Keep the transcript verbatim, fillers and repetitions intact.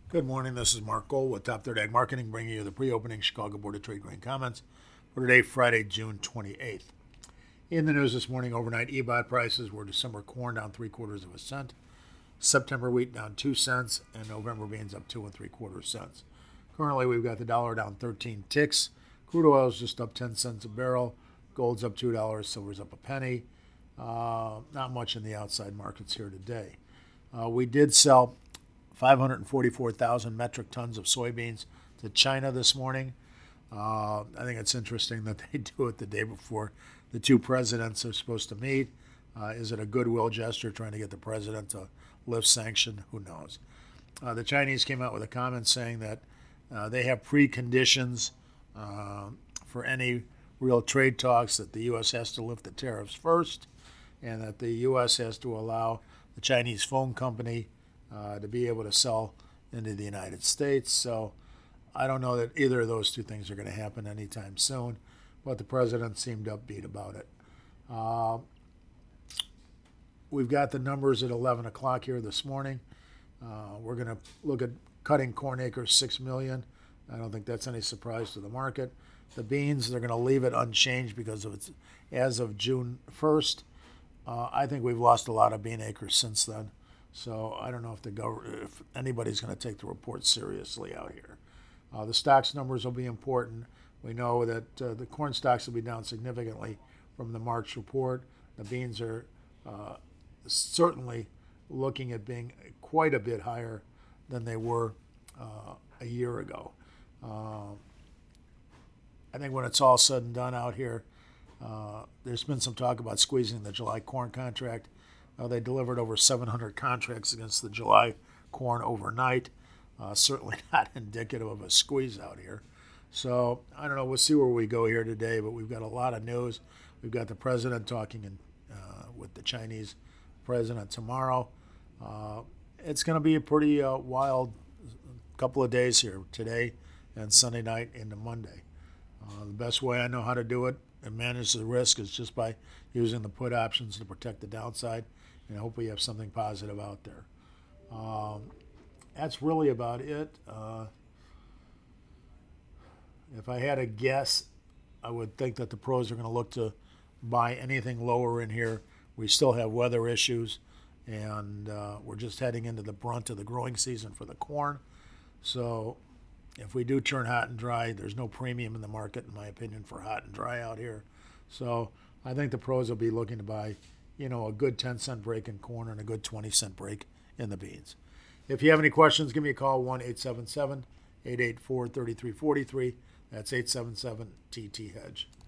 Good morning. This is Mark Gold with Top Third Ag Marketing, bringing you the pre-opening Chicago Board of Trade grain comments for today, Friday, June twenty-eighth. In the news this morning, overnight E B O T prices were December corn down three quarters of a cent, September wheat down two cents, and November beans up two and three quarters cents. Currently, we've got the dollar down thirteen ticks. Crude oil is just up ten cents a barrel. Gold's up two dollars. Silver's up a penny. Uh, not much in the outside markets here today. Uh, we did sell five hundred forty-four thousand metric tons of soybeans to China this morning. Uh, I think it's interesting that they do it the day before the two presidents are supposed to meet. Uh, is it a goodwill gesture trying to get the president to lift sanction? Who knows? Uh, the Chinese came out with a comment saying that uh, they have preconditions uh, for any real trade talks, that the U S has to lift the tariffs first, and that the U S has to allow the Chinese phone company Uh, to be able to sell into the United States. So I don't know that either of those two things are going to happen anytime soon, but the president seemed upbeat about it. Uh, we've got the numbers at eleven o'clock here this morning. Uh, we're going to look at cutting corn acres six million. I don't think that's any surprise to the market. The beans, they're going to leave it unchanged because of its as of June first. Uh, I think we've lost a lot of bean acres since then. So I don't know if the gov- if anybody's going to take the report seriously out here. Uh, the stocks numbers will be important. We know that uh, the corn stocks will be down significantly from the March report. The beans are uh, certainly looking at being quite a bit higher than they were uh, a year ago. Uh, I think when it's all said and done out here, uh, there's been some talk about squeezing the July corn contract. Uh, they delivered over seven hundred contracts against the July corn overnight. Uh, certainly not indicative of a squeeze out here. So I don't know. We'll see where we go here today, but we've got a lot of news. We've got the president talking in, uh, with the Chinese president tomorrow. Uh, it's going to be a pretty uh, wild couple of days here, today and Sunday night into Monday. Uh, the best way I know how to do it and manage the risk is just by using the put options to protect the downside, and I hope we have something positive out there. Um, that's really about it. Uh, if I had a guess, I would think that the pros are going to look to buy anything lower in here. We still have weather issues, and uh, we're just heading into the brunt of the growing season for the corn. So if we do turn hot and dry, there's no premium in the market, in my opinion, for hot and dry out here. So I think the pros will be looking to buy, you know, a good ten cent break in corn and a good twenty cent break in the beans. If you have any questions, give me a call, one eight seven seven, eight eight four, three three four three. That's eight seven seven T T Hedge.